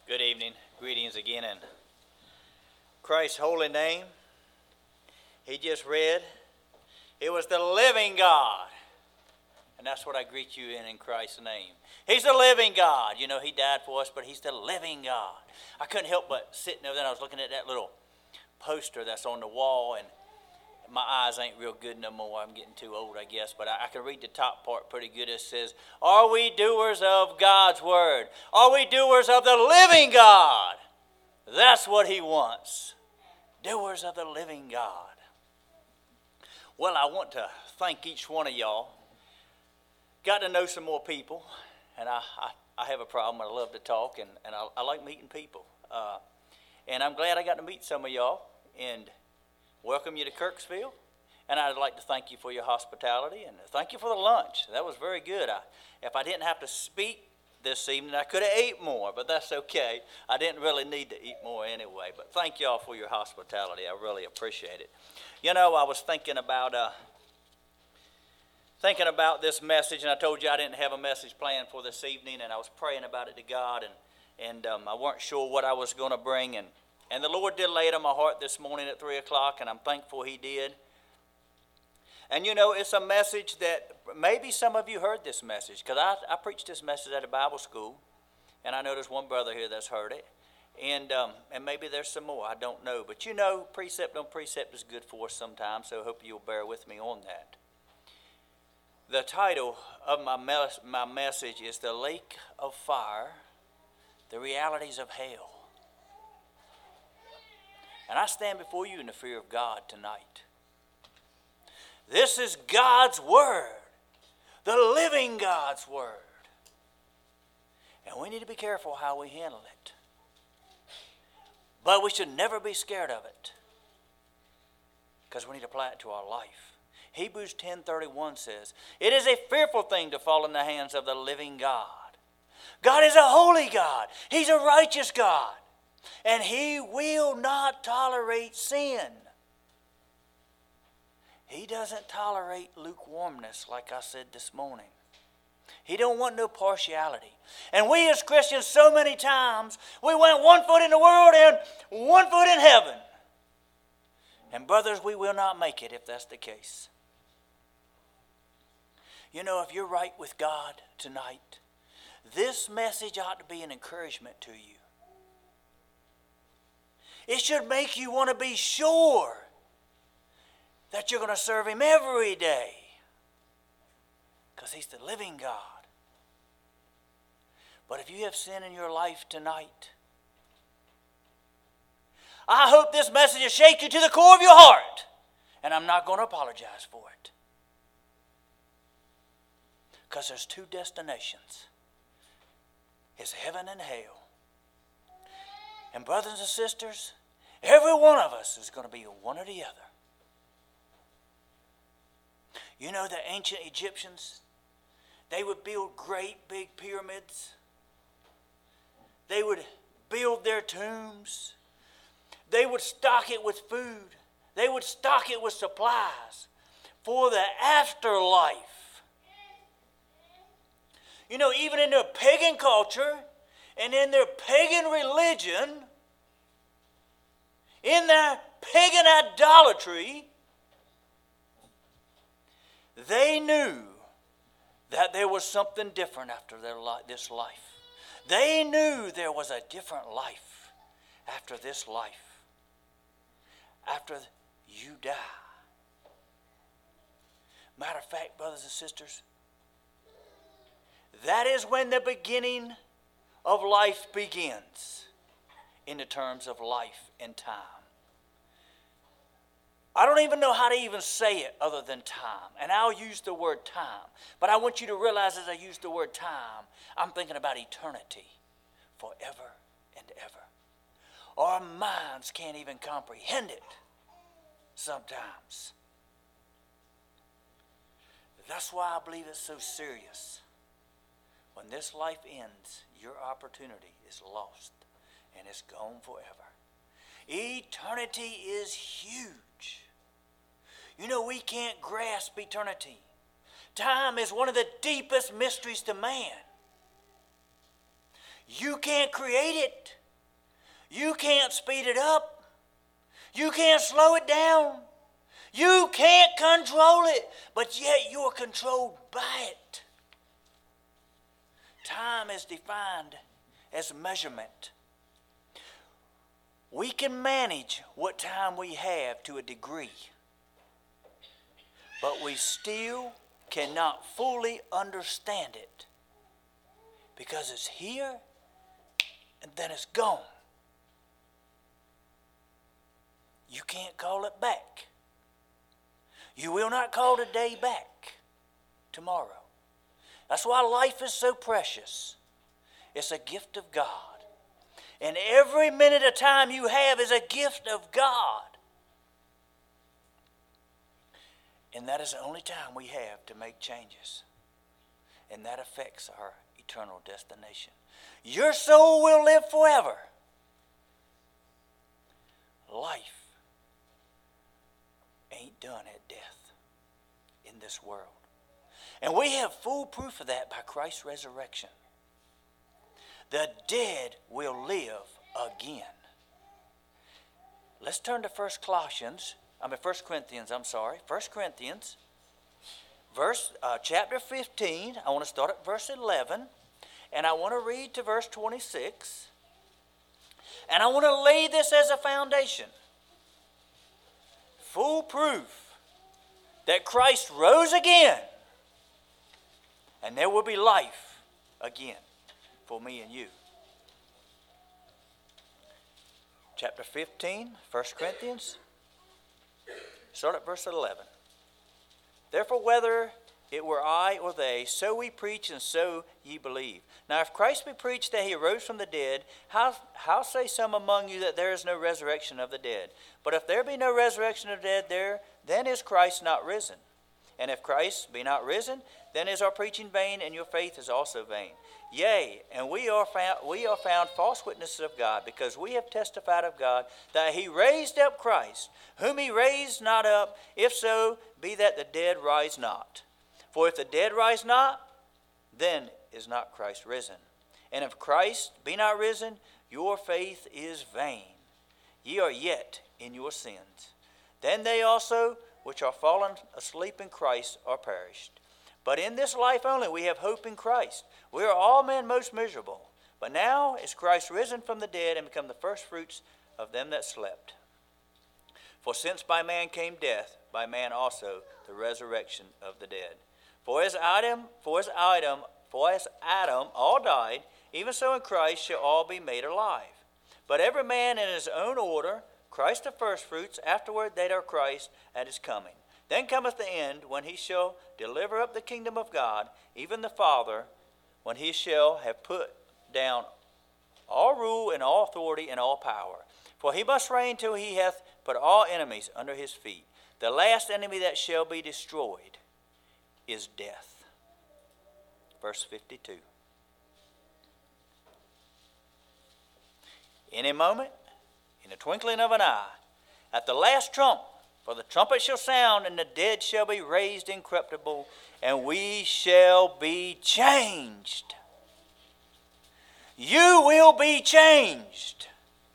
Good evening. Greetings again in Christ's holy name. He just read, it was the living God. And that's what I greet you in Christ's name. He's the living God. You know, He died for us, but He's the living God. I couldn't help but sitting over there, I was looking at that little poster that's on the wall, and my eyes ain't real good no more. I'm getting too old, I guess, but I can read the top part pretty good. It says, are we doers of God's word? Are we doers of the living God? That's what He wants. Doers of the living God. Well, I want to thank each one of y'all. Got to know some more people, and I have a problem. I love to talk, and I like meeting people. And I'm glad I got to meet some of y'all, and welcome you to Kirksville. And I'd like to thank you for your hospitality, and thank you for the lunch. That was very good. If I didn't have to speak this evening, I could have ate more, but that's okay. I didn't really need to eat more anyway. But thank y'all for your hospitality. I really appreciate it. You know, I was thinking about this message, and I told you I didn't have a message planned for this evening, and I was praying about it to God, and I weren't sure what I was going to bring, and the Lord did lay it on my heart this morning at 3 o'clock, and I'm thankful He did. And you know, it's a message that maybe some of you heard this message, because I preached this message at a Bible school, and I know there's one brother here that's heard it, and maybe there's some more, I don't know. But you know, precept on precept is good for us sometimes, so I hope you'll bear with me on that. The title of my message is The Lake of Fire, The Realities of Hell. And I stand before you in the fear of God tonight. This is God's Word, the living God's Word. And we need to be careful how we handle it. But we should never be scared of it, because we need to apply it to our life. Hebrews 10:31 says, it is a fearful thing to fall in the hands of the living God. God is a holy God. He's a righteous God. And He will not tolerate sin. He doesn't tolerate lukewarmness, like I said this morning. He don't want no partiality. And we as Christians, so many times, we went 1 foot in the world and 1 foot in heaven. And brothers, we will not make it if that's the case. You know, if you're right with God tonight, this message ought to be an encouragement to you. It should make you want to be sure that you're going to serve Him every day, because He's the living God. But if you have sin in your life tonight, I hope this message will shake you to the core of your heart, and I'm not going to apologize for it. Because there's two destinations. It's heaven and hell. And brothers and sisters, every one of us is going to be one or the other. You know, the ancient Egyptians, they would build great big pyramids. They would build their tombs. They would stock it with food. They would stock it with supplies for the afterlife. You know, even in their pagan culture and in their pagan religion, in their pagan idolatry, they knew that there was something different after this life. They knew there was a different life after this life, after you die. Matter of fact, brothers and sisters, that is when the beginning of life begins in the terms of life and time. I don't even know how to even say it other than time. And I'll use the word time. But I want you to realize as I use the word time, I'm thinking about eternity, forever and ever. Our minds can't even comprehend it sometimes. That's why I believe it's so serious. When this life ends, your opportunity is lost and it's gone forever. Eternity is huge. You know, we can't grasp eternity. Time is one of the deepest mysteries to man. You can't create it. You can't speed it up. You can't slow it down. You can't control it, but yet you're controlled by it. Time is defined as measurement. We can manage what time we have to a degree, but we still cannot fully understand it because it's here and then it's gone. You can't call it back. You will not call today back tomorrow. That's why life is so precious. It's a gift of God. And every minute of time you have is a gift of God. And that is the only time we have to make changes. And that affects our eternal destination. Your soul will live forever. Life ain't done at death in this world. And we have full proof of that by Christ's resurrection. The dead will live again. Let's turn to 1 Corinthians, chapter 15. I want to start at verse 11. And I want to read to verse 26. And I want to lay this as a foundation. Full proof that Christ rose again. And there will be life again for me and you. Chapter 15, 1 Corinthians. Start at verse 11. Therefore, whether it were I or they, so we preach and so ye believe. Now if Christ be preached that he arose from the dead, how say some among you that there is no resurrection of the dead? But if there be no resurrection of the dead, then is Christ not risen. And if Christ be not risen, then is our preaching vain, and your faith is also vain. Yea, and we are found false witnesses of God, because we have testified of God that he raised up Christ, whom he raised not up, if so be that the dead rise not. For if the dead rise not, then is not Christ risen. And if Christ be not risen, your faith is vain. Ye are yet in your sins. Then they also which are fallen asleep in Christ are perished. But in this life only we have hope in Christ. We are all men most miserable. But now is Christ risen from the dead and become the firstfruits of them that slept. For since by man came death, by man also the resurrection of the dead. For as Adam all died, even so in Christ shall all be made alive. But every man in his own order, Christ the firstfruits, afterward they that are Christ at his coming. Then cometh the end, when he shall deliver up the kingdom of God, even the Father, when he shall have put down all rule and all authority and all power. For he must reign till he hath put all enemies under his feet. The last enemy that shall be destroyed is death. Verse 52. In a moment, in the twinkling of an eye, at the last trump, for the trumpet shall sound, and the dead shall be raised incorruptible, and we shall be changed. You will be changed.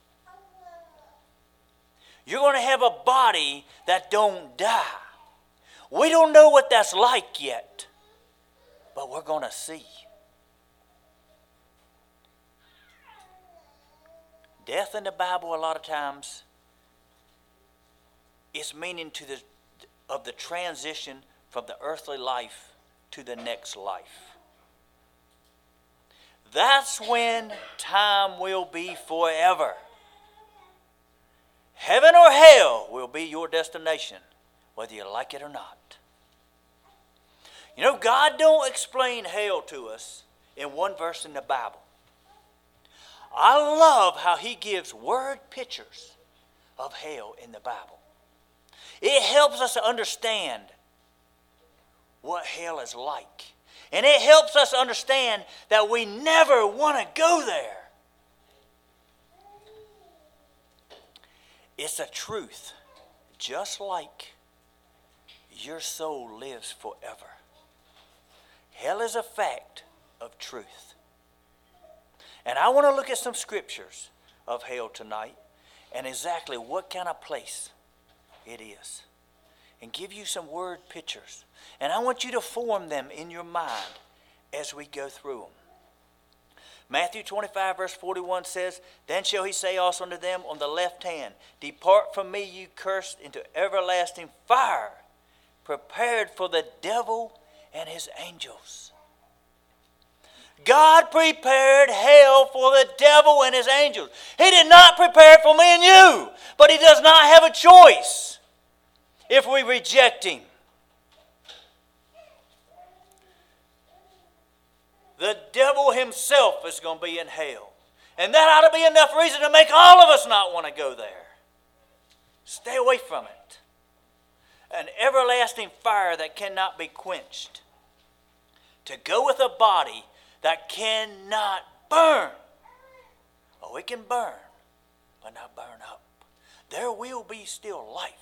You're going to have a body that don't die. We don't know what that's like yet, but we're going to see. Death in the Bible, a lot of times, it's meaning of the transition from the earthly life to the next life. That's when time will be forever. Heaven or hell will be your destination, whether you like it or not. You know, God don't explain hell to us in one verse in the Bible. I love how he gives word pictures of hell in the Bible. It helps us to understand what hell is like. And it helps us understand that we never want to go there. It's a truth, just like your soul lives forever. Hell is a fact of truth. And I want to look at some scriptures of hell tonight and exactly what kind of place it is. And give you some word pictures. And I want you to form them in your mind as we go through them. Matthew 25 verse 41 says, Then shall he say also unto them on the left hand, Depart from me, you cursed, into everlasting fire, prepared for the devil and his angels. God prepared hell for the devil and his angels. He did not prepare it for me and you, but he does not have a choice if we reject him. The devil himself is going to be in hell. And that ought to be enough reason to make all of us not want to go there. Stay away from it. An everlasting fire that cannot be quenched. To go with a body that cannot burn. Oh, it can burn, but not burn up. There will be still life.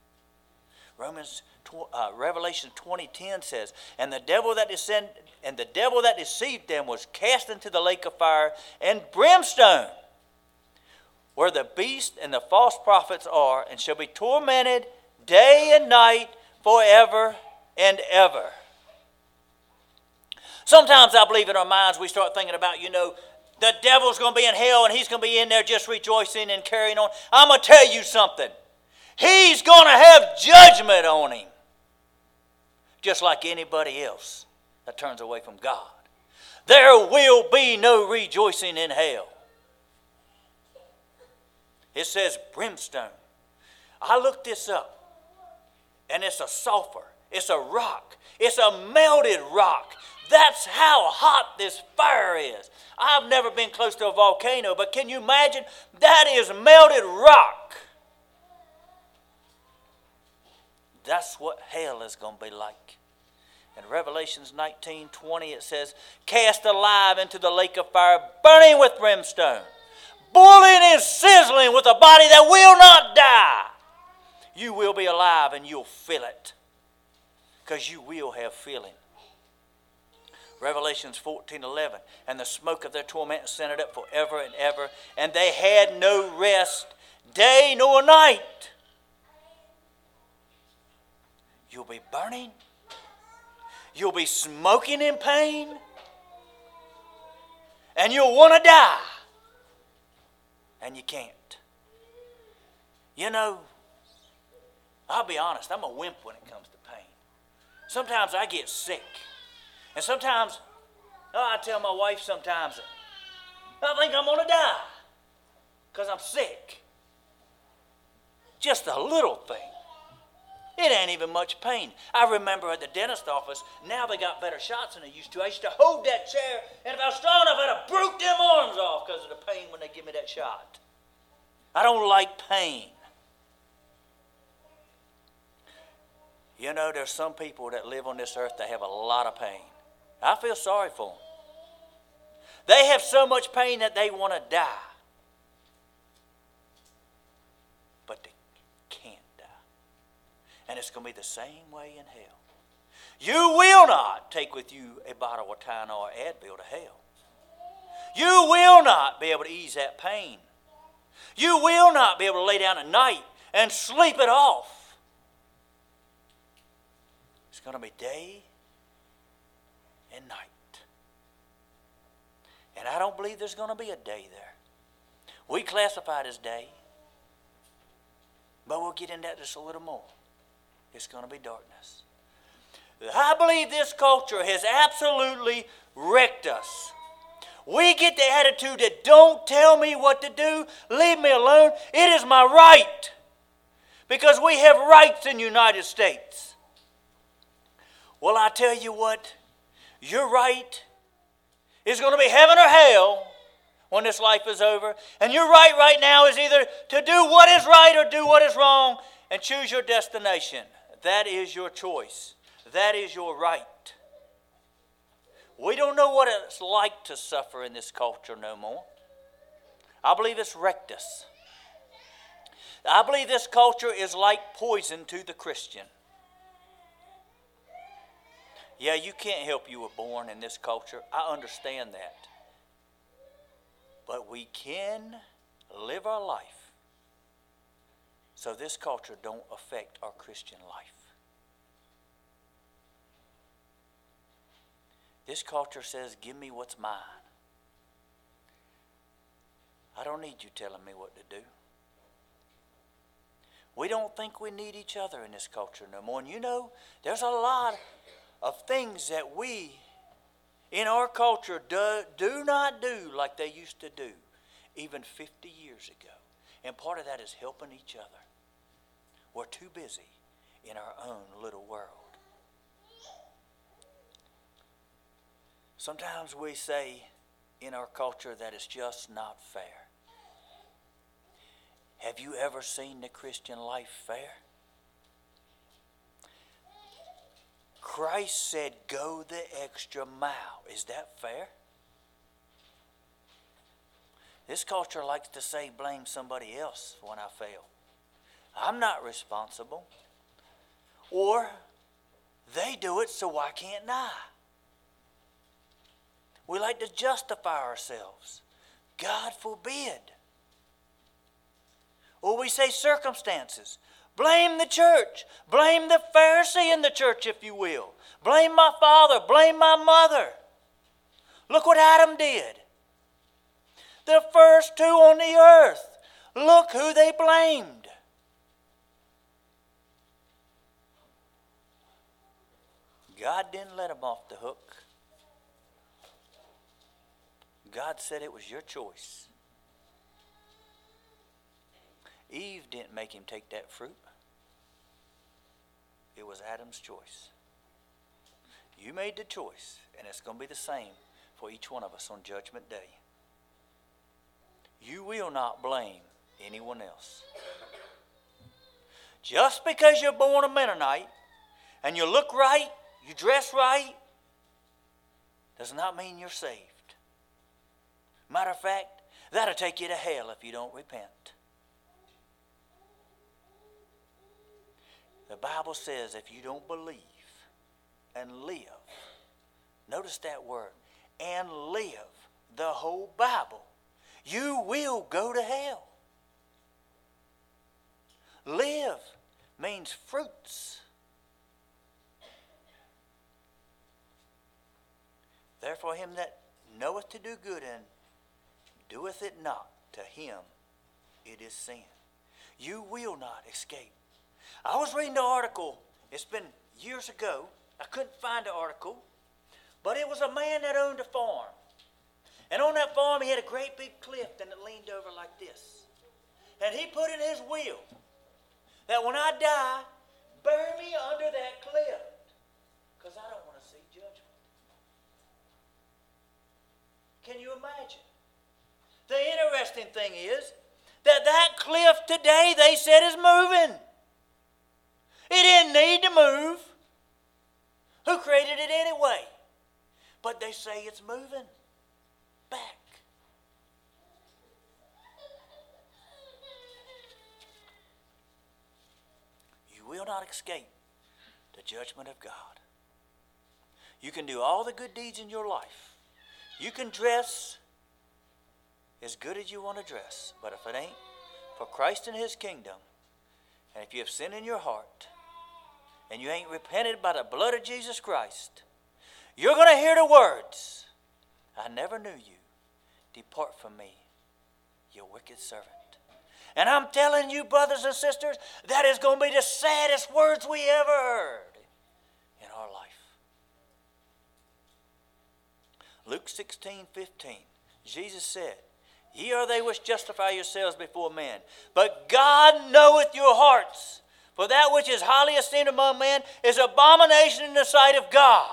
Revelation 20:10 says, And the devil that deceived them was cast into the lake of fire and brimstone, where the beast and the false prophets are, and shall be tormented day and night forever and ever. Sometimes I believe in our minds we start thinking about, the devil's going to be in hell and he's going to be in there just rejoicing and carrying on. I'm going to tell you something. He's going to have judgment on him. Just like anybody else that turns away from God. There will be no rejoicing in hell. It says brimstone. I looked this up. And it's a sulfur. It's a rock. It's a melted rock. That's how hot this fire is. I've never been close to a volcano, but can you imagine? That is melted rock. That's what hell is going to be like. In Revelations 19:20 it says, Cast alive into the lake of fire, burning with brimstone, boiling and sizzling with a body that will not die. You will be alive and you'll feel it. Because you will have feeling. Revelations 14:11, And the smoke of their torment ascended up forever and ever, and they had no rest, day nor night. You'll be burning. You'll be smoking in pain. And you'll want to die. And you can't. I'll be honest, I'm a wimp when it comes to pain. Sometimes I get sick. And sometimes, I tell my wife sometimes, I think I'm going to die. Because I'm sick. Just a little thing. It ain't even much pain. I remember at the dentist office, now they got better shots than they used to. I used to hold that chair, and if I was strong enough, I'd have broke them arms off because of the pain when they give me that shot. I don't like pain. There's some people that live on this earth that have a lot of pain. I feel sorry for them. They have so much pain that they want to die. But they can't die. And it's going to be the same way in hell. You will not take with you a bottle of Tylenol or Advil to hell. You will not be able to ease that pain. You will not be able to lay down at night and sleep it off. It's going to be day and night. And I don't believe there's going to be a day there. We classify it as day. But we'll get into that just a little more. It's going to be darkness. I believe this culture has absolutely wrecked us. We get the attitude that don't tell me what to do, leave me alone. It is my right. Because we have rights in the United States. Well, I tell you what, your right is going to be heaven or hell when this life is over. And your right now is either to do what is right or do what is wrong and choose your destination. That is your choice. That is your right. We don't know what it's like to suffer in this culture no more. I believe it's wrecked us. I believe this culture is like poison to the Christian. Yeah, you can't help you were born in this culture. I understand that. But we can live our life so this culture don't affect our Christian life. This culture says, give me what's mine. I don't need you telling me what to do. We don't think we need each other in this culture no more. And you know, there's a lot of things that we in our culture do not do like they used to do even 50 years ago. And part of that is helping each other. We're too busy in our own little world. Sometimes we say in our culture that it's just not fair. Have you ever seen the Christian life fair? Christ said, go the extra mile. Is that fair? This culture likes to say, blame somebody else when I fail. I'm not responsible. Or, they do it, so why can't I? We like to justify ourselves. God forbid. Or we say circumstances. Blame the church. Blame the Pharisee in the church, if you will. Blame my father. Blame my mother. Look what Adam did. The first two on the earth. Look who they blamed. God didn't let them off the hook. God said it was your choice. Eve didn't make him take that fruit. It was Adam's choice. You made the choice, and it's going to be the same for each one of us on Judgment Day. You will not blame anyone else. Just because you're born a Mennonite and you look right, you dress right, does not mean you're saved. Matter of fact, that'll take you to hell if you don't repent. The Bible says if you don't believe and live, notice that word, and live the whole Bible, you will go to hell. Live means fruits. Therefore him that knoweth to do good and doeth it not, to him it is sin. You will not escape. I was reading the article, it's been years ago, I couldn't find the article, but it was a man that owned a farm. And on that farm he had a great big cliff and it leaned over like this. And he put in his will that when I die, bury me under that cliff, because I don't want to see judgment. Can you imagine? The interesting thing is that cliff today they said is moving. It didn't need to move. Who created it anyway? But they say it's moving back. You will not escape the judgment of God. You can do all the good deeds in your life. You can dress as good as you want to dress. But if it ain't for Christ and his kingdom, and if you have sin in your heart, and you ain't repented by the blood of Jesus Christ, you're going to hear the words, I never knew you. Depart from me, you wicked servant. And I'm telling you, brothers and sisters, that is going to be the saddest words we ever heard in our life. Luke 16:15, Jesus said, ye are they which justify yourselves before men, but God knoweth your hearts. For that which is highly esteemed among men is abomination in the sight of God.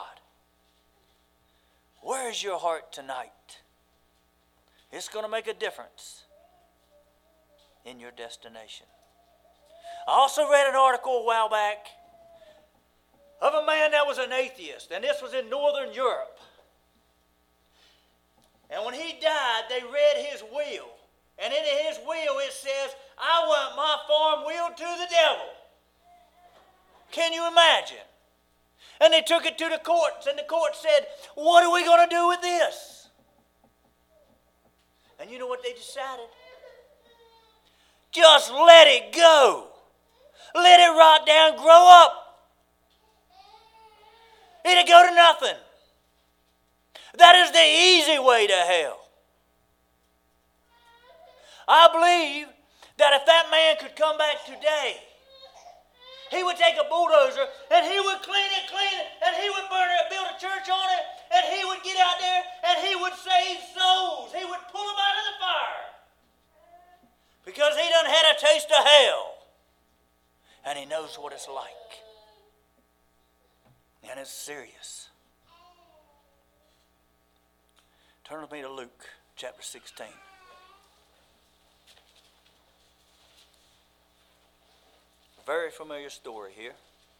Where is your heart tonight? It's going to make a difference in your destination. I also read an article a while back of a man that was an atheist, and this was in Northern Europe. And when he died, they read his will. And in his will it says, I want my farm will to the devil. Can you imagine? And they took it to the courts, and the court said, what are we going to do with this? And And you know what they decided? Just let it go. Let it rot down, grow up. It'll go to nothing. That is the easy way to hell. I believe that if that man could come back today, he would take a bulldozer and he would clean it, and he would burn it, build a church on it, and he would get out there and he would save souls. He would pull them out of the fire. Because he done had a taste of hell. And he knows what it's like. And it's serious. Turn with me to Luke chapter 16. Very familiar story here.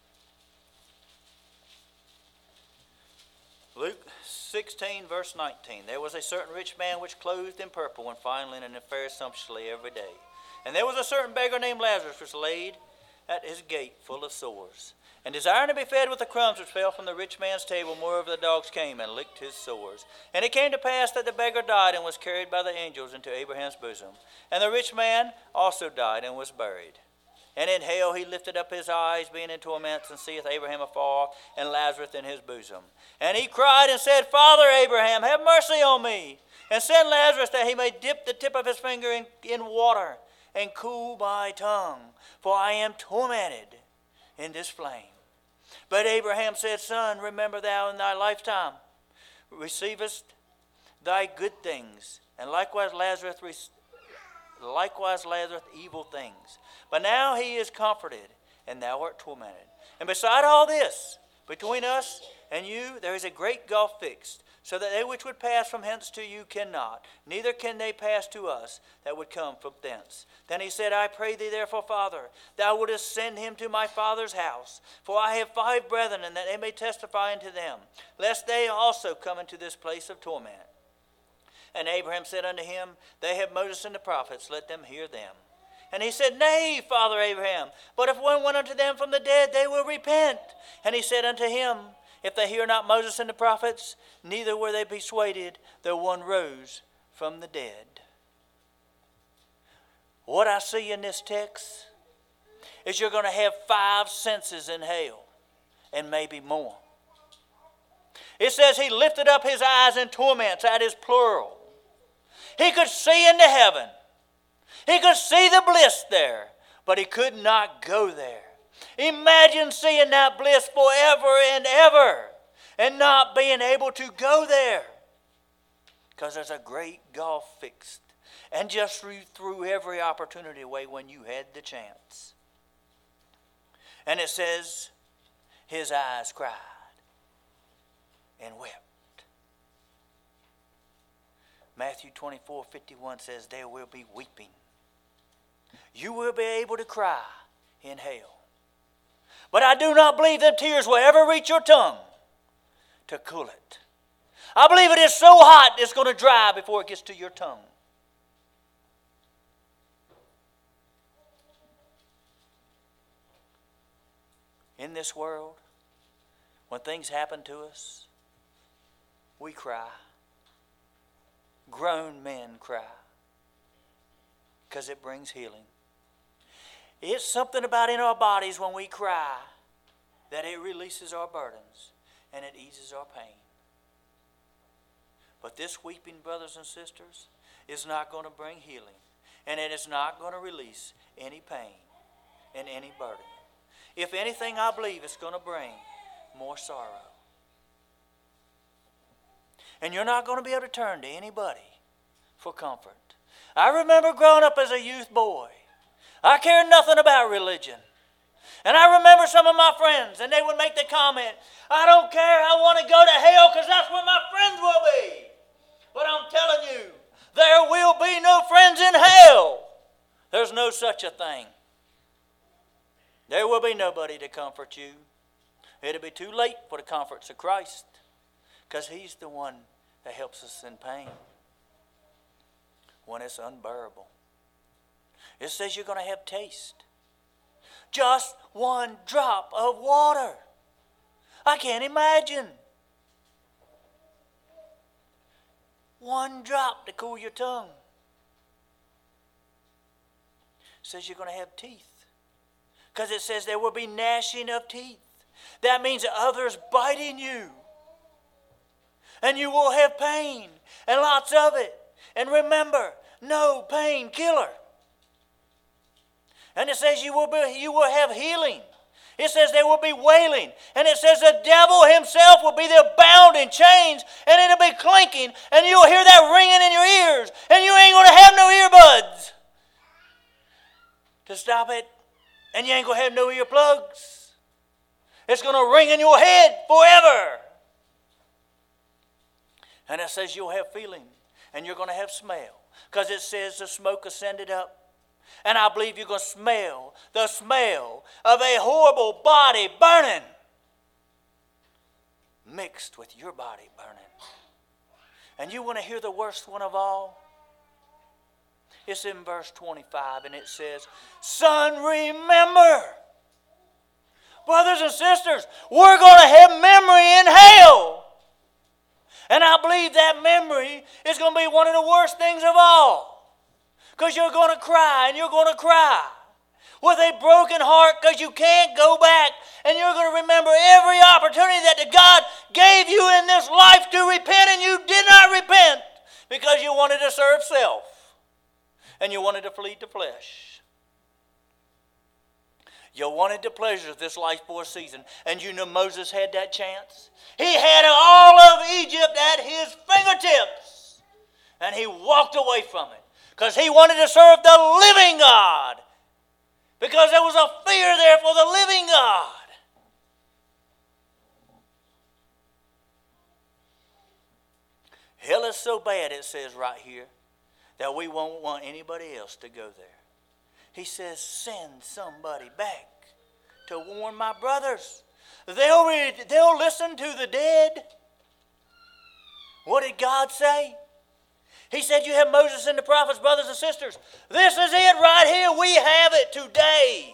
Luke 16 verse 19. There was a certain rich man which clothed in purple and fine linen and fared sumptuously every day. And there was a certain beggar named Lazarus which laid at his gate full of sores, and desiring to be fed with the crumbs which fell from the rich man's table, moreover the dogs came and licked his sores. And it came to pass that the beggar died and was carried by the angels into Abraham's bosom. And the rich man also died and was buried. And in hell he lifted up his eyes, being in torments, and seeth Abraham afar, and Lazarus in his bosom. And he cried and said, Father Abraham, have mercy on me, and send Lazarus that he may dip the tip of his finger in water, and cool my tongue, for I am tormented in this flame. But Abraham said, Son, remember thou in thy lifetime receivest thy good things, and likewise Lazarus evil things. But now he is comforted, and thou art tormented. And beside all this, between us and you, there is a great gulf fixed, so that they which would pass from hence to you cannot, neither can they pass to us that would come from thence. Then he said, I pray thee therefore, Father, thou wouldest send him to my father's house, for I have 5 brethren, and that they may testify unto them, lest they also come into this place of torment. And Abraham said unto him, They have Moses and the prophets, let them hear them. And he said, Nay, Father Abraham, but if one went unto them from the dead, they will repent. And he said unto him, If they hear not Moses and the prophets, neither were they persuaded, though one rose from the dead. What I see in this text is you're going to have 5 senses in hell, and maybe more. It says he lifted up his eyes in torments. That is plural. He could see into heaven. He could see the bliss there, but he could not go there. Imagine seeing that bliss forever and ever and not being able to go there, because there's a great gulf fixed, and just threw every opportunity away when you had the chance. And it says his eyes cried and wept. Matthew 24:51 says there will be weeping. You will be able to cry in hell. But I do not believe them tears will ever reach your tongue to cool it. I believe it is so hot it's going to dry before it gets to your tongue. In this world, when things happen to us, we cry. Grown men cry, because it brings healing. It's something about in our bodies when we cry that it releases our burdens and it eases our pain. But this weeping, brothers and sisters, is not going to bring healing, and it is not going to release any pain and any burden. If anything, I believe it's going to bring more sorrow. And you're not going to be able to turn to anybody for comfort. I remember growing up as a youth boy. I cared nothing about religion. And I remember some of my friends, and they would make the comment, I don't care, I want to go to hell because that's where my friends will be. But I'm telling you, there will be no friends in hell. There's no such a thing. There will be nobody to comfort you. It'll be too late for the comforts of Christ, because He's the one that helps us in pain when it's unbearable. It says you're going to have taste. Just one drop of water. I can't imagine. One drop to cool your tongue. says you're going to have teeth. Because it says there will be gnashing of teeth. That means others biting you. And you will have pain, and lots of it. And remember, no pain killer. And it says you will have healing. It says there will be wailing. And it says the devil himself will be there bound in chains, and it'll be clinking, and you'll hear that ringing in your ears, and you ain't going to have no earbuds to stop it, and you ain't going to have no earplugs. It's going to ring in your head forever. And it says you'll have feeling, and you're going to have smell, because it says the smoke ascended up. And I believe you're going to smell the smell of a horrible body burning mixed with your body burning. And you want to hear the worst one of all? It's in verse 25, and it says, son, remember. Brothers and sisters, we're going to have memory in hell. And I believe that memory is going to be one of the worst things of all. Because you're going to cry, and you're going to cry with a broken heart, because you can't go back. And you're going to remember every opportunity that God gave you in this life to repent, and you did not repent because you wanted to serve self and you wanted to flee to flesh. You wanted the pleasures of this life for a season. And you know Moses had that chance. He had all of Egypt at his fingertips. And he walked away from it because he wanted to serve the living God. Because there was a fear there for the living God. Hell is so bad, it says right here, that we won't want anybody else to go there. He says, send somebody back to warn my brothers. They'll listen to the dead. What did God say? He said, you have Moses and the prophets, brothers and sisters. This is it right here. We have it today.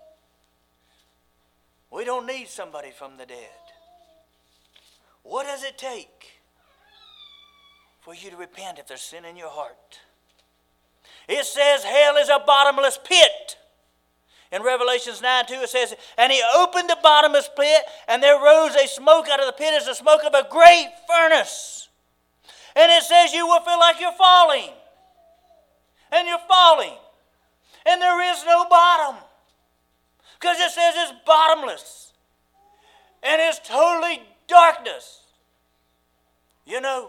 We don't need somebody from the dead. What does it take for you to repent if there's sin in your heart? It says hell is a bottomless pit. In Revelations 9:2 it says, and he opened the bottomless pit, and there rose a smoke out of the pit as the smoke of a great furnace. And it says you will feel like you're falling. And you're falling. And there is no bottom. Because it says it's bottomless. And it's totally darkness. You know,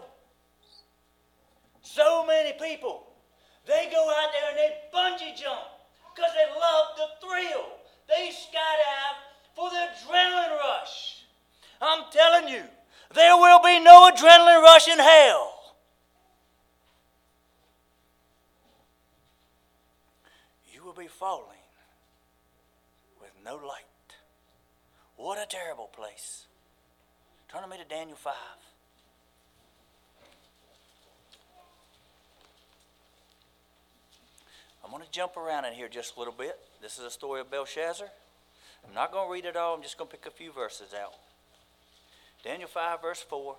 so many people, they go out there and they bungee jump because they love the thrill. They skydive for the adrenaline rush. I'm telling you, there will be no adrenaline rush in hell. You will be falling with no light. What a terrible place. Turn with me to Daniel 5. I'm going to jump around in here just a little bit. This is a story of Belshazzar. I'm not going to read it all. I'm just going to pick a few verses out. Daniel 5, verse 4.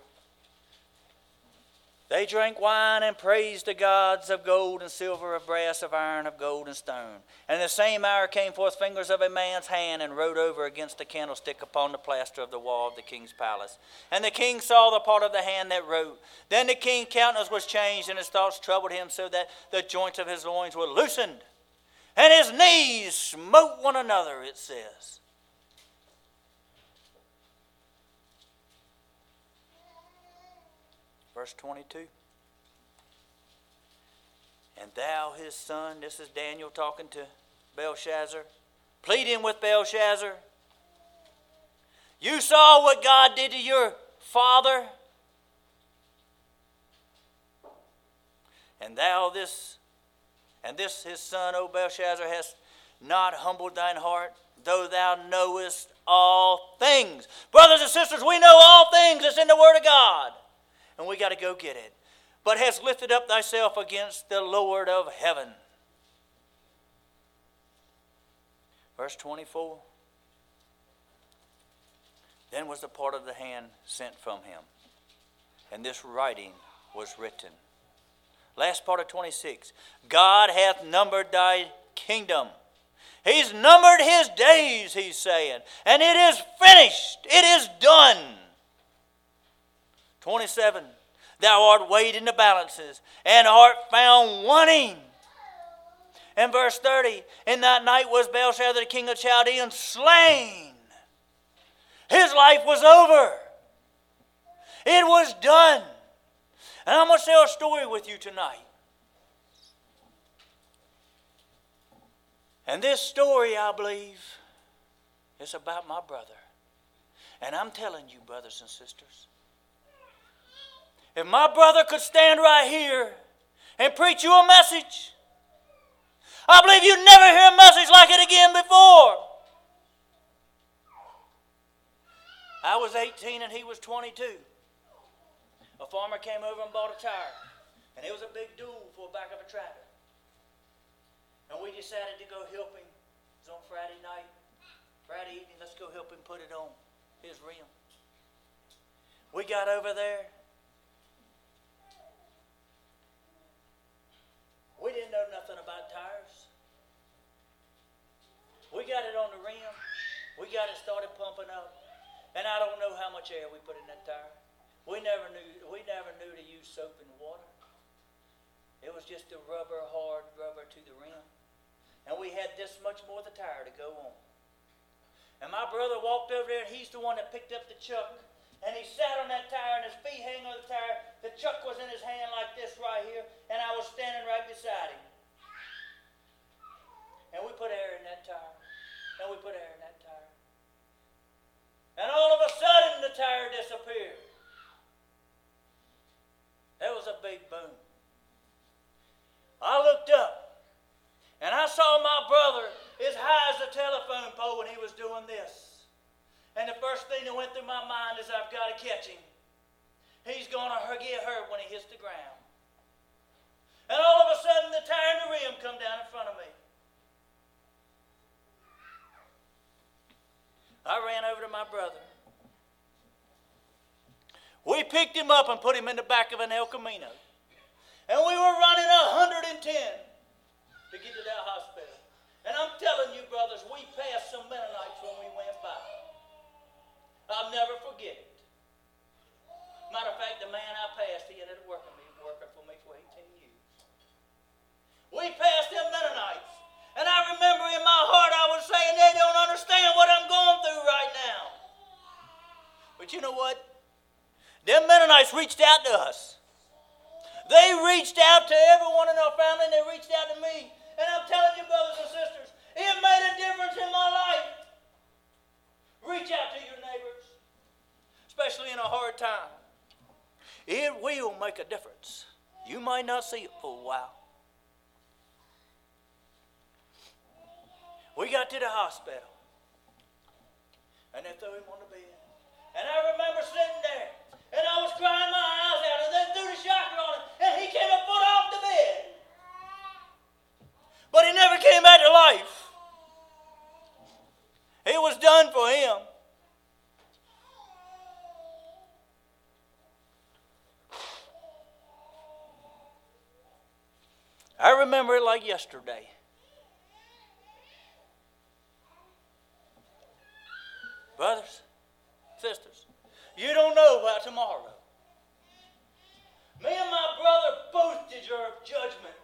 They drank wine and praised the gods of gold and silver, of brass, of iron, of gold and stone. And in the same hour came forth fingers of a man's hand and wrote over against the candlestick upon the plaster of the wall of the king's palace. And the king saw the part of the hand that wrote. Then the king's countenance was changed, and his thoughts troubled him, so that the joints of his loins were loosened, and his knees smote one another, it says. Verse 22. And thou, his son, this is Daniel talking to Belshazzar, pleading with Belshazzar. You saw what God did to your father. And thou, this his son, O Belshazzar, hast not humbled thine heart, though thou knowest all things. Brothers and sisters, we know all things. It's in the Word of God. And we got to go get it. But hast lifted up thyself against the Lord of heaven. Verse 24. Then was the part of the hand sent from him, and this writing was written. Last part of 26. God hath numbered thy kingdom. He's numbered his days, he's saying. And it is finished. It is done. 27. Thou art weighed in the balances, and art found wanting. In verse 30, in that night was Belshazzar the king of Chaldeans slain. His life was over. It was done. And I'm going to share a story with you tonight. And this story, I believe, is about my brother. And I'm telling you, brothers and sisters, if my brother could stand right here and preach you a message, I believe you'd never hear a message like it again before. I was 18 and he was 22. A farmer came over and bought a tire. And it was a big duel for the back of a tractor. And we decided to go help him. It was on Friday night. Friday evening, let's go help him put it on his rim. We got over there. We didn't know nothing about tires. We got it on the rim. We got it started pumping up. And I don't know how much air we put in that tire. We never knew to use soap and water. It was just a hard rubber to the rim. And we had this much more of the tire to go on. And my brother walked over there, and he's the one that picked up the chuck. And he sat on that tire, and his feet hanging on the tire. The chuck was in his hand like this right here, and I was standing right beside him. And we put air in that tire. And we put air in that tire. And all of a sudden, the tire disappeared. There was a big boom. I looked up, and I saw my brother as high as a telephone pole when he was doing this. And the first thing that went through my mind is, I've got to catch him. He's going to get hurt when he hits the ground. And all of a sudden, the tire and the rim come down in front of me. I ran over to my brother. We picked him up and put him in the back of an El Camino. And we were running 110 to get to that hospital. And I'm telling you, brothers, we passed some Mennonites when we went by. I'll never forget it. Matter of fact, the man I passed, he ended up working for me for 18 years. We passed them Mennonites. And I remember in my heart I was saying, they don't understand what I'm going through right now. But you know what? Them Mennonites reached out to us. They reached out to everyone in our family, and they reached out to me. And I'm telling you, brothers and sisters, it made a difference in my life. Reach out to your neighbors, especially in a hard time. It will make a difference. You might not see it for a while. We got to the hospital, and they threw him on the bed. And I remember sitting there, and I was crying my eyes out, and they threw the shotgun on him, and he came a foot off the bed. But he never came back to life. It was done for him. I remember it like yesterday. Brothers, sisters, you don't know about tomorrow. Me and my brother both deserve judgment.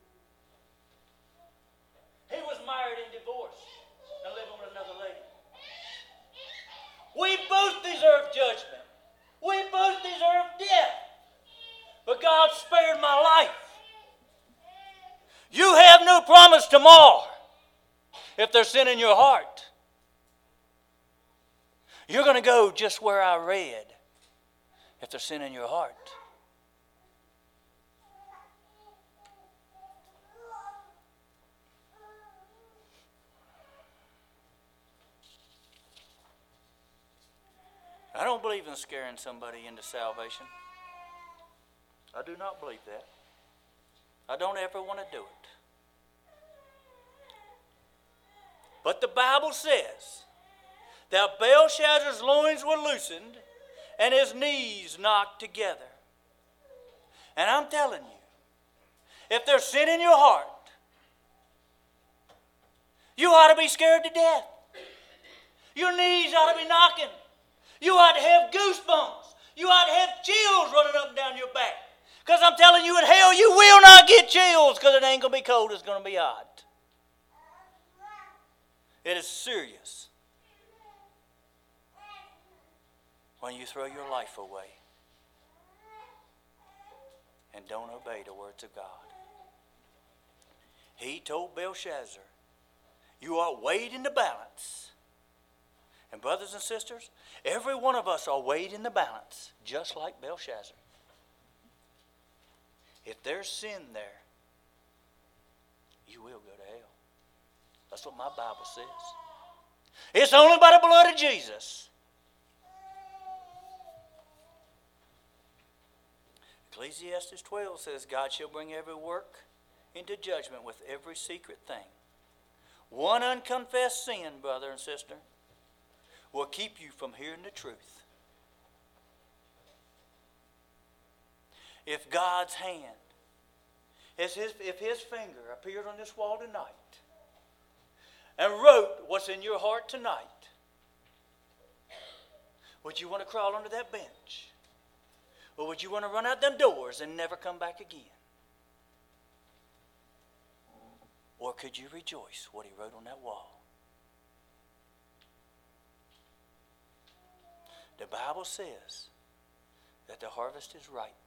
He was married and divorced and living with another lady. We both deserve judgment. We both deserve death. But God spared my life. You have no promise tomorrow if there's sin in your heart. You're going to go just where I read if there's sin in your heart. I don't believe in scaring somebody into salvation. I do not believe that. I don't ever want to do it. But the Bible says that Belshazzar's loins were loosened and his knees knocked together. And I'm telling you, if there's sin in your heart, You ought to be scared to death. Your knees ought to be knocking. You ought to have goosebumps. You ought to have chills running up and down your back. Because I'm telling you, in hell you will not get chills, because it ain't going to be cold, it's going to be hot. It is serious when you throw your life away and don't obey the words of God. He told Belshazzar, you are weighed in the balance. And brothers and sisters, every one of us are weighed in the balance, just like Belshazzar. If there's sin there, you will go to hell. That's what my Bible says. It's only by the blood of Jesus. Ecclesiastes 12 says, God shall bring every work into judgment with every secret thing. One unconfessed sin, brother and sister, will keep you from hearing the truth. If God's hand, if his finger appeared on this wall tonight and wrote what's in your heart tonight, would you want to crawl under that bench? Or would you want to run out them doors and never come back again? Or could you rejoice what he wrote on that wall? The Bible says that the harvest is ripe.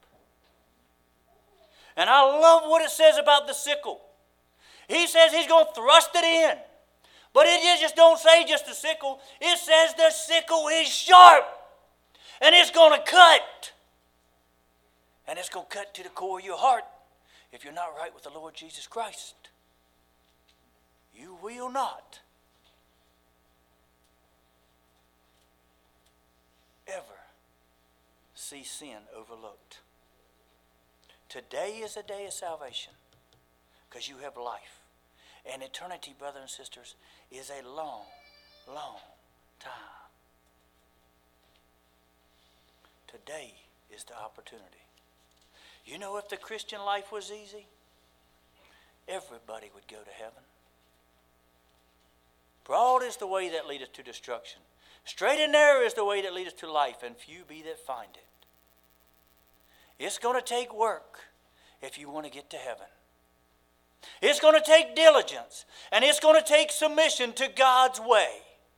And I love what it says about the sickle. He says he's going to thrust it in. But it just don't say just the sickle. It says the sickle is sharp. And it's going to cut. And it's going to cut to the core of your heart if you're not right with the Lord Jesus Christ. You will not ever see sin overlooked. Today is a day of salvation because you have life. And eternity, brothers and sisters, is a long, long time. Today is the opportunity. You know, if the Christian life was easy, everybody would go to heaven. Broad is the way that leadeth to destruction. Straight and narrow is the way that leadeth to life, and few be that find it. It's going to take work if you want to get to heaven. It's going to take diligence, and it's going to take submission to God's way.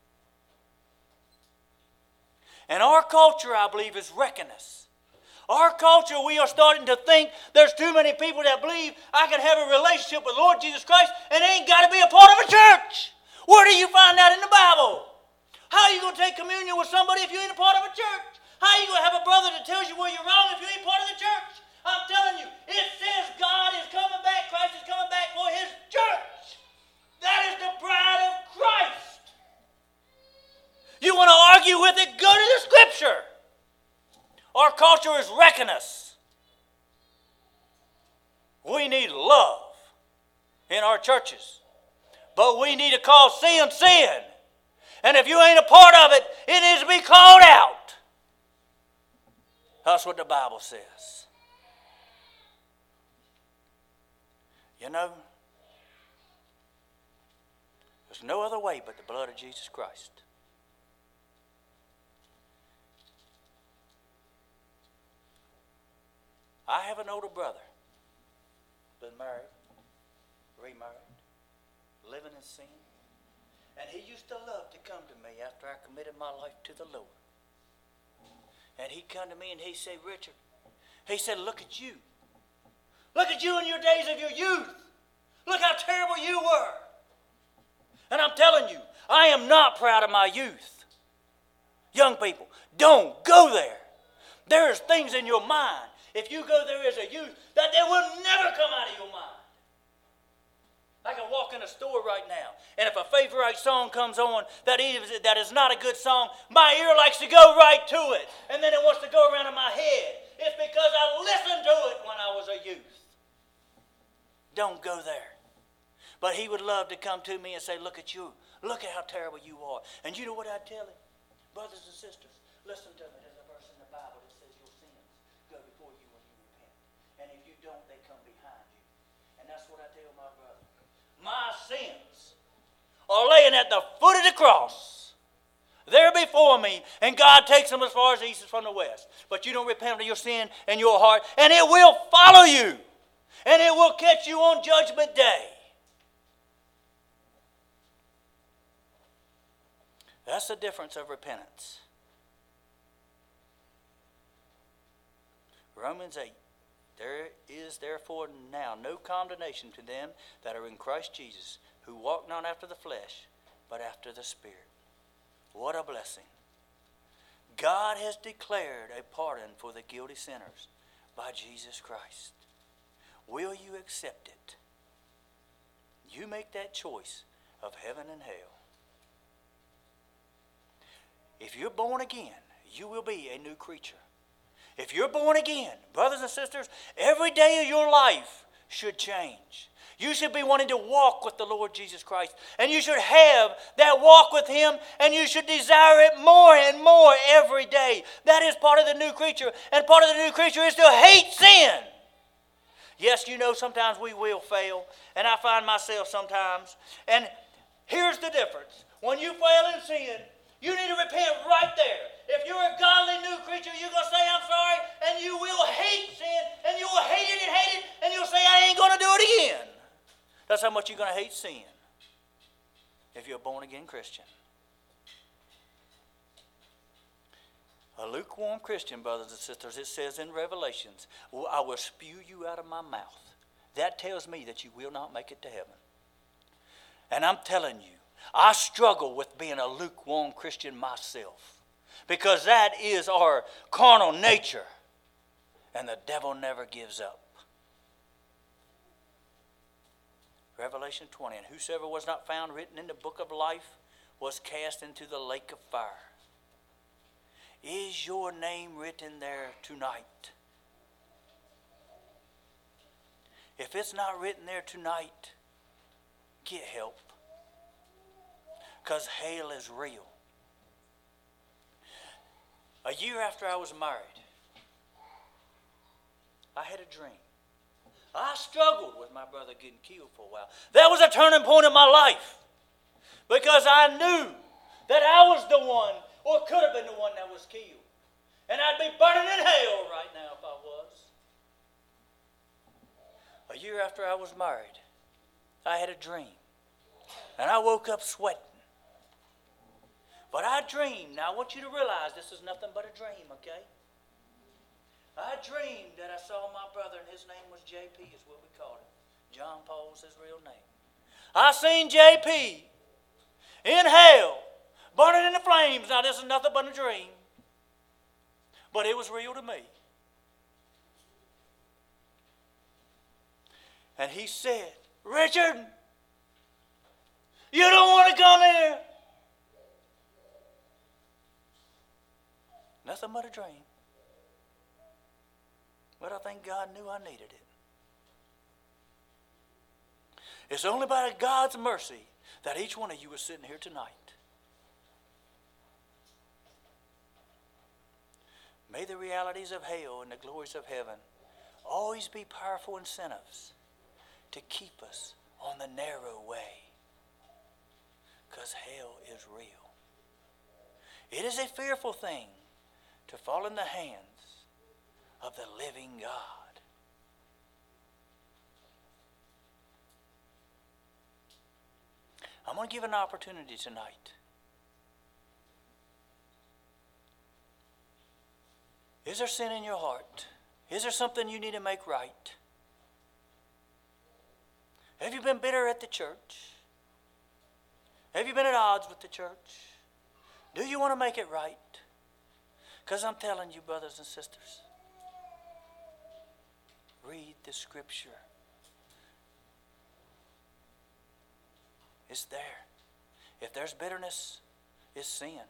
And our culture, I believe, is wrecking us. Our culture, we are starting to think there's too many people that believe I can have a relationship with Lord Jesus Christ and ain't got to be a part of a church. Where do you find that in the Bible? How are you going to take communion with somebody if you ain't a part of a church? How are you going to have a brother that tells you where you're wrong if you ain't part of the church? I'm telling you, it says God is coming back. Christ is coming back for his church. That is the bride of Christ. You want to argue with it? Go to the Scripture. Our culture is wrecking us. We need love in our churches. But we need to call sin, sin. And if you ain't a part of it, it needs to be called out. That's what the Bible says. You know, there's no other way but the blood of Jesus Christ. I have an older brother, been married, remarried, living in sin. And he used to love to come to me after I committed my life to the Lord. And he'd come to me and he'd say, Richard, he said, look at you. Look at you in your days of your youth. Look how terrible you were. And I'm telling you, I am not proud of my youth. Young people, don't go there. There's things in your mind, if you go there as a youth, that they will never come out of your mind. I can walk in a store right now, and if a favorite song comes on that is not a good song, my ear likes to go right to it, and then it wants to go around in my head. It's because I listened to it when I was a youth. Don't go there. But he would love to come to me and say, look at you. Look at how terrible you are. And you know what I'd tell him? Brothers and sisters, listen to me. There's a verse in the Bible that says your sins go before you when you repent. And if you don't, they come behind you. And that's what I tell my brother. My sins are laying at the foot of the cross. They're before me, and God takes them as far as the east is from the west. But you don't repent of your sin in your heart, and it will follow you, and it will catch you on Judgment Day. That's the difference of repentance. Romans 8. There is therefore now no condemnation to them that are in Christ Jesus, who walk not after the flesh, but after the Spirit. What a blessing. God has declared a pardon for the guilty sinners by Jesus Christ. Will you accept it? You make that choice of heaven and hell. If you're born again, you will be a new creature. If you're born again, brothers and sisters, every day of your life should change. You should be wanting to walk with the Lord Jesus Christ. And you should have that walk with Him, and you should desire it more and more every day. That is part of the new creature. And part of the new creature is to hate sin. Yes, you know, sometimes we will fail. And I find myself sometimes. And here's the difference. When you fail in sin, you need to repent right there. If you're a godly new creature, you're going to say, I'm sorry, and you will hate sin, and you will hate it, and you'll say, I ain't going to do it again. That's how much you're going to hate sin if you're a born-again Christian. A lukewarm Christian, brothers and sisters, it says in Revelations, I will spew you out of my mouth. That tells me that you will not make it to heaven. And I'm telling you, I struggle with being a lukewarm Christian myself, because that is our carnal nature, and the devil never gives up. Revelation 20, and whosoever was not found written in the book of life was cast into the lake of fire. Is your name written there tonight? If it's not written there tonight, get help. Because hell is real. A year after I was married, I had a dream. I struggled with my brother getting killed for a while. That was a turning point in my life, because I knew that I was the one, or could have been the one, that was killed. And I'd be burning in hell right now if I was. A year after I was married, I had a dream. And I woke up sweating. But I dreamed. Now I want you to realize this is nothing but a dream, okay? I dreamed that I saw my brother, and his name was JP, is what we called him. John Paul's his real name. I seen JP in hell, burning in the flames. Now this is nothing but a dream. But it was real to me. And he said, Richard, you don't want to come here. Nothing but a dream. But I think God knew I needed it. It's only by God's mercy that each one of you is sitting here tonight. May the realities of hell and the glories of heaven always be powerful incentives to keep us on the narrow way. Because hell is real. It is a fearful thing to fall in the hands of the living God. I'm going to give an opportunity tonight. Is there sin in your heart? Is there something you need to make right? Have you been bitter at the church? Have you been at odds with the church? Do you want to make it right? Because I'm telling you, brothers and sisters, read the scripture. It's there. If there's bitterness, it's sin.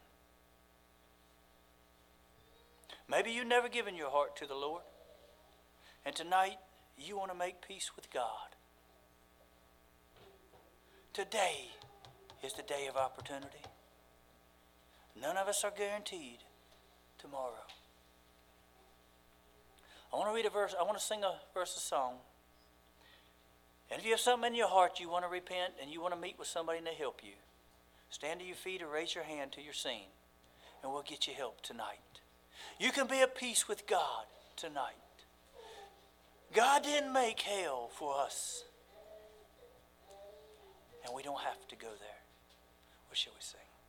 Maybe you've never given your heart to the Lord, and tonight you want to make peace with God. Today is the day of opportunity. None of us are guaranteed tomorrow. I want to read a verse. I want to sing a verse of song. And if you have something in your heart you want to repent and you want to meet with somebody and they help you, Stand to your feet or raise your hand till you're seen, and we'll get you help tonight. You can be at peace with God tonight. God didn't make hell for us, and we don't have to go there. What shall we sing?